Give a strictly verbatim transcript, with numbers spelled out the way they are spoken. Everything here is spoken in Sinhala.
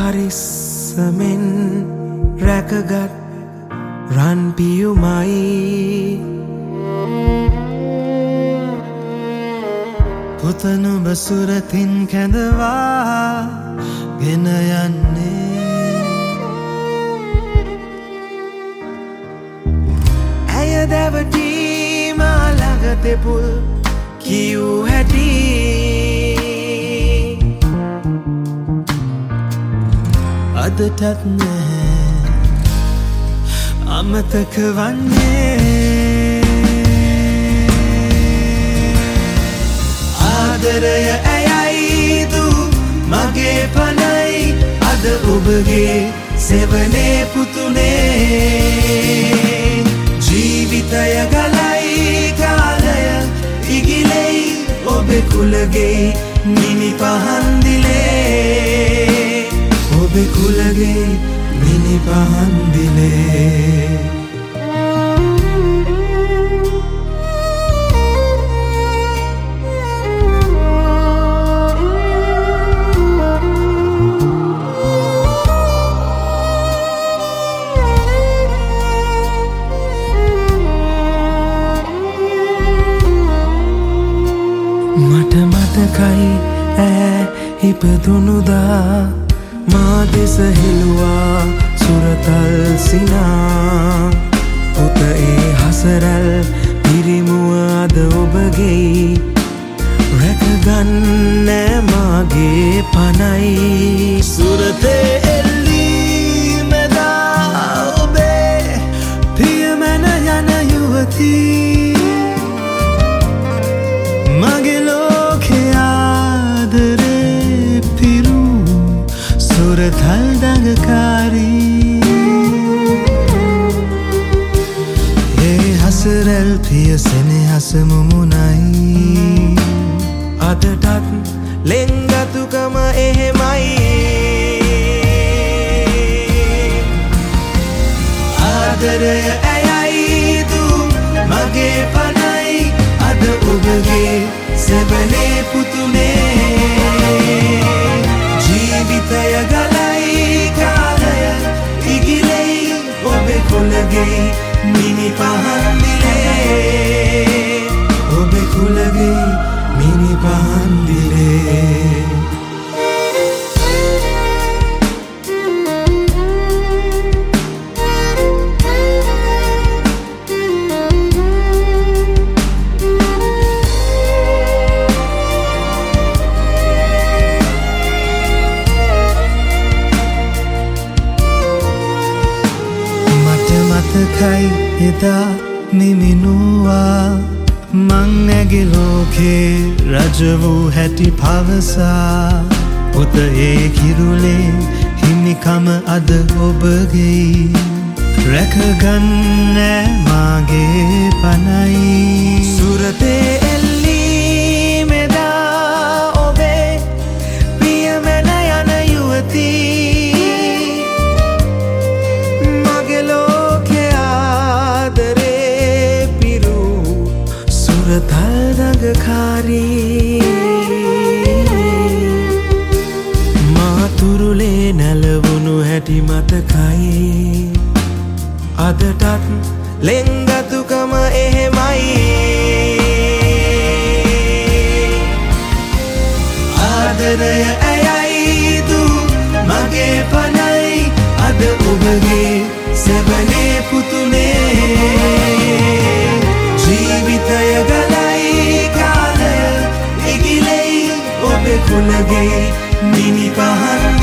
පරිස්සමෙන් රැකගත් රන් පියුමයි පුත නුඹ සුරතින් කැඳවා ගෙන යන්නේ ඇය දැවටීම ළඟ තෙපුල් කියූ හැටි අදටත් නැහැ අමතක වන්නේ ආදරය ඇයයි දු මගේ පනයි අද ඔබගේ සෙවනේ පුතුනේ ජීවිතය ගලයි කාලය ඉගිලෙයි ඔබේ කුලගේ මිනි පහන්දිලේ ඔබේ කුලගේ මිනි පහන්දිලේ මට මතකයි ඈ ඉපදුනුදා මා දෙස හෙළුවා සුරතල් සිනා පුත ඒ හසරල් පිරිමුව අද ඔබගේ රැකගන්න මාගේ පනයි සුරතේ එල්ලී මෙදා ඔබේ පියමැන යන යුවතී මගේ ලෝකේ ආදරේ පිරු සුරතල් දඟකාරී ඒ හසරැල් පිය සෙනෙහස මුමුණයි අදටත් ලෙන්ගතුකම එහෙමයි ආදරය ඇයයි දු මගේ පනයි අද ඔබගේ සෙවනේ පුතුනේ ජීවිතය ගලයි කාලය ඉගිලෙයි ඔබේ කුලගේ මිනි පහන්දිලේ ඔබේ කුලගේ මිනි පහන්දිලේ මතකයි එදා නිමිනුවා මං නැගේ ලෝකේ රජ වූ හැටි පවසා පුත ඒ කිරුලේ හිමිකම අද ඔබගේ රැකගන්න මාගේ පනයි සුරතේ එල්ලී මෙදා ඔබේ පියමැන යන යුවතී සුරතල් දඟකාරී මාතුරුලේ නැලවුණු හැටි මතකයි අදටත් ලෙන්ගතුකම එහෙමයි ආදරය ඇයයි දු මගේ පනයි අද ඔබගේ සෙවනේ පුතුනේ ජීවිතය ගලයි කාලය ඉගිලෙයි ඔබේ කුලගේ මිනි පහන්